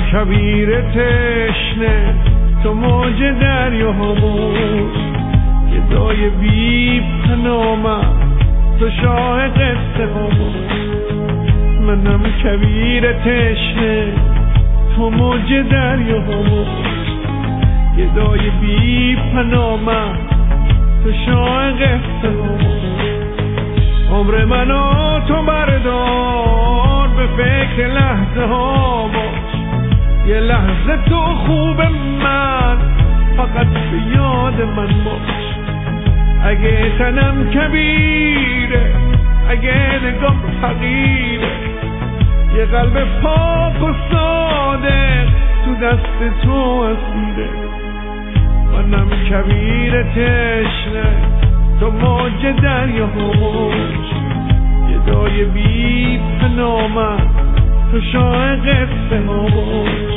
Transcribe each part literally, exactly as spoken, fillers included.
کبیر تشنه تو موج دریامون، گدای بی پنامم تو شاه قصه هامون. منم کبیر تشنه تو موج دریامون، گدای بی پنامم تو شاه قصه هامون. عمر منو تو بردار به فکر لحظه ها باش، یه لحظه تو خوب من فقط به یاد من باش. اگه تنم کبیره، اگه نگاه حقیره، یه قلب پاک و صادق تو دست تو اسیره. منم کبیر تشنه تو موج دریا موج، گدای بی پنامم تو شاه قصه موج.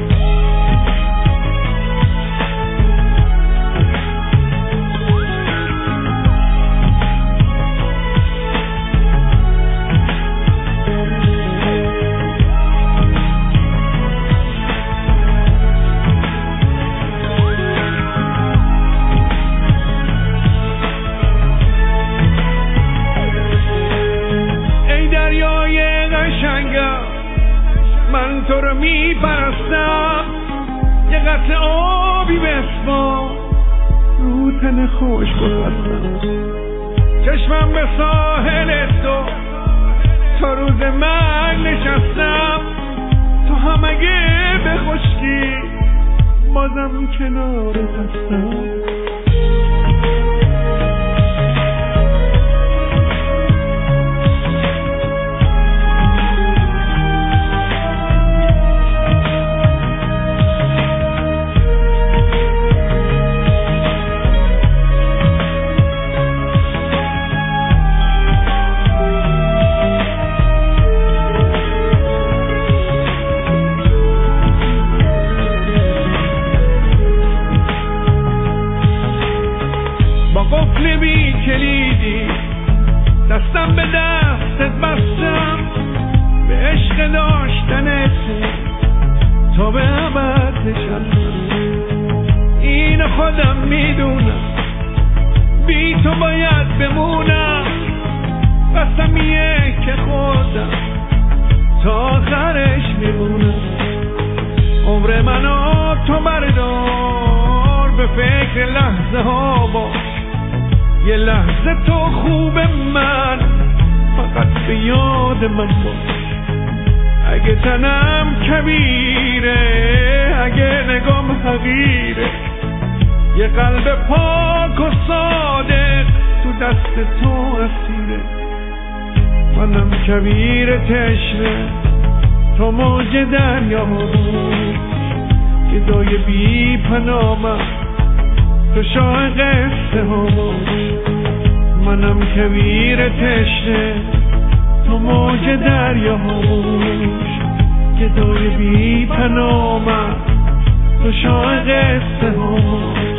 من تو رو می پرستم، یه قطره آبی بسپار رو تن خوش بخستم. چشمم به ساحل تو تا روز من نشستم، تو هم اگه به خشکی بازم کنارت هستم. قفل بی کلیدی دستم به دستت بستم، به عشق داشتنت تا به ابد نشستم. این خودم میدونم بی تو باید بمونم، قسمیه که خودم تا آخرش میمونم. عمر منو تو بردار به فکر لحظه ها باش، یه لحظه تو خوب من فقط به یاد من باش. اگه تنم کبیره، اگه نگام حقیره، یه قلب پاک و صادق تو دست تو اسیره. منم کبیر تشنه تو موج دریا بود، گدای بی پنامم تو شاه قصه ها باش. منم کبیر تشنه تو موج دریا باش، گدای بی پنامم تو شاه قصه ها باش.